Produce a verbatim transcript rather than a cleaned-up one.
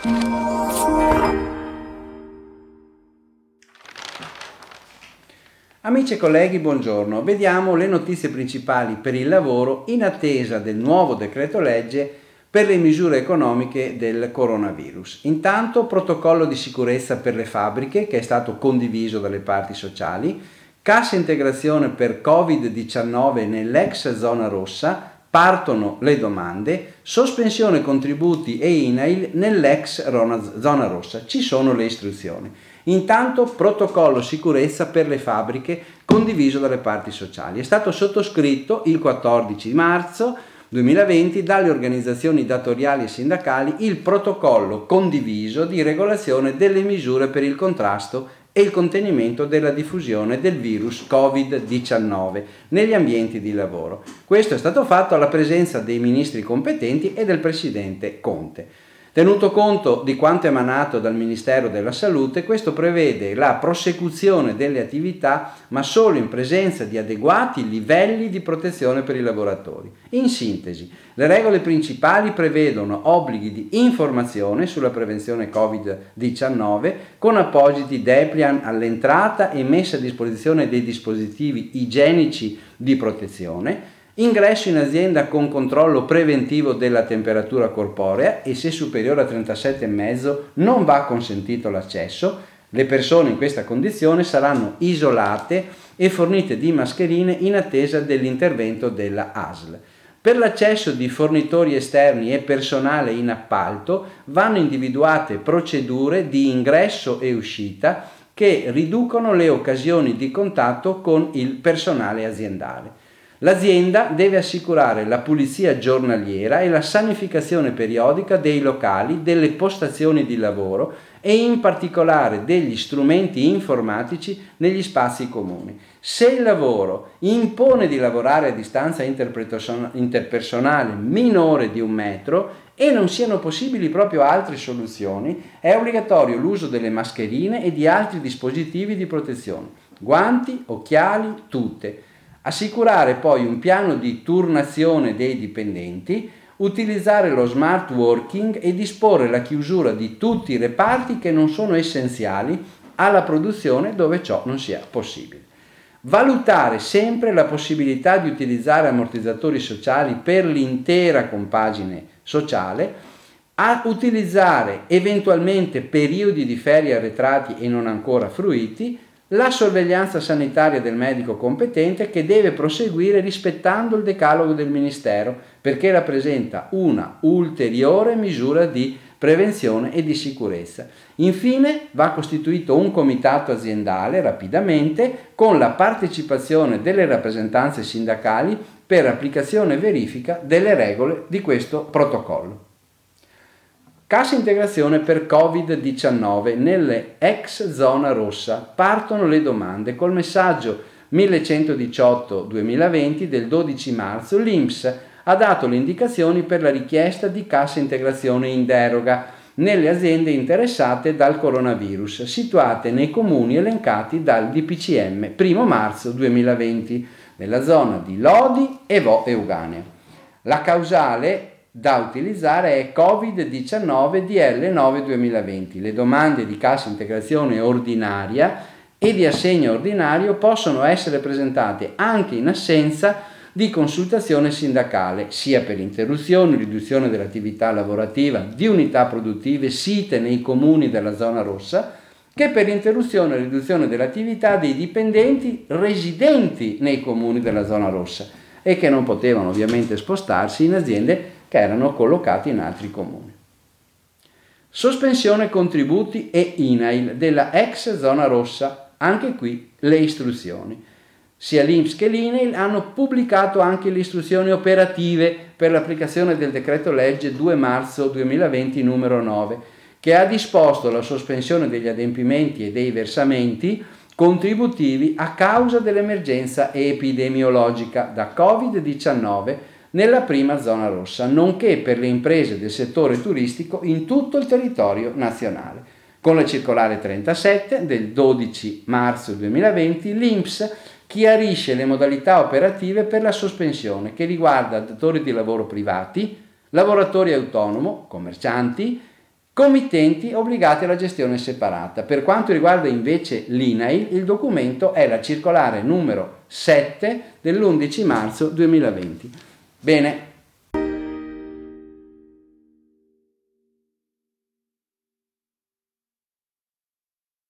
Amici e colleghi, buongiorno. Vediamo le notizie principali per il lavoro in attesa del nuovo decreto legge per le misure economiche del coronavirus. Intanto, protocollo di sicurezza per le fabbriche che è stato condiviso dalle parti sociali, cassa integrazione per covid diciannove nell'ex zona rossa, partono le domande, sospensione contributi e I N A I L nell'ex zona rossa, ci sono le istruzioni. Intanto protocollo sicurezza per le fabbriche condiviso dalle parti sociali. È stato sottoscritto il quattordici marzo duemilaventi dalle organizzazioni datoriali e sindacali il protocollo condiviso di regolazione delle misure per il contrasto e il contenimento della diffusione del virus covid diciannove negli ambienti di lavoro. Questo è stato fatto alla presenza dei ministri competenti e del presidente Conte. Tenuto conto di quanto emanato dal Ministero della Salute, questo prevede la prosecuzione delle attività, ma solo in presenza di adeguati livelli di protezione per i lavoratori. In sintesi, le regole principali prevedono obblighi di informazione sulla prevenzione covid diciannove con appositi dépliant all'entrata e messa a disposizione dei dispositivi igienici di protezione, ingresso in azienda con controllo preventivo della temperatura corporea e se superiore a trentasette virgola cinque non va consentito l'accesso. Le persone in questa condizione saranno isolate e fornite di mascherine in attesa dell'intervento della A S L. Per l'accesso di fornitori esterni e personale in appalto vanno individuate procedure di ingresso e uscita che riducono le occasioni di contatto con il personale aziendale. L'azienda deve assicurare la pulizia giornaliera e la sanificazione periodica dei locali, delle postazioni di lavoro e in particolare degli strumenti informatici negli spazi comuni. Se il lavoro impone di lavorare a distanza interpersonale minore di un metro e non siano possibili proprio altre soluzioni, è obbligatorio l'uso delle mascherine e di altri dispositivi di protezione, guanti, occhiali, tute. Assicurare poi un piano di turnazione dei dipendenti, utilizzare lo smart working e disporre la chiusura di tutti i reparti che non sono essenziali alla produzione dove ciò non sia possibile. Valutare sempre la possibilità di utilizzare ammortizzatori sociali per l'intera compagine sociale, a utilizzare eventualmente periodi di ferie arretrati e non ancora fruiti, la sorveglianza sanitaria del medico competente che deve proseguire rispettando il decalogo del Ministero perché rappresenta una ulteriore misura di prevenzione e di sicurezza. Infine va costituito un comitato aziendale rapidamente con la partecipazione delle rappresentanze sindacali per applicazione e verifica delle regole di questo protocollo. Cassa integrazione per covid diciannove nelle ex zona rossa, partono le domande. Col messaggio millecentodiciotto duemilaventi del dodici marzo l'I N P S ha dato le indicazioni per la richiesta di cassa integrazione in deroga nelle aziende interessate dal coronavirus situate nei comuni elencati dal D P C M primo marzo duemilaventi nella zona di Lodi e Vo Euganea. La causale da utilizzare è covid diciannove D L nove duemilaventi. Le domande di cassa integrazione ordinaria e di assegno ordinario possono essere presentate anche in assenza di consultazione sindacale, sia per interruzione o riduzione dell'attività lavorativa di unità produttive site nei comuni della zona rossa, che per interruzione o riduzione dell'attività dei dipendenti residenti nei comuni della zona rossa e che non potevano ovviamente spostarsi in aziende che erano collocati in altri comuni. Sospensione contributi e I N A I L della ex zona rossa, anche qui le istruzioni. Sia l'I N P S che l'I N A I L hanno pubblicato anche le istruzioni operative per l'applicazione del decreto legge due marzo duemilaventi numero nove, che ha disposto la sospensione degli adempimenti e dei versamenti contributivi a causa dell'emergenza epidemiologica da covid diciannove nella prima zona rossa, nonché per le imprese del settore turistico in tutto il territorio nazionale. Con la circolare trentasette del dodici marzo duemilaventi l'I N P S chiarisce le modalità operative per la sospensione che riguarda datori di lavoro privati, lavoratori autonomo, commercianti, Committenti obbligati alla gestione separata. Per quanto riguarda invece l'I N A I L, il documento è la circolare numero sette dell'undici marzo duemilaventi. Bene.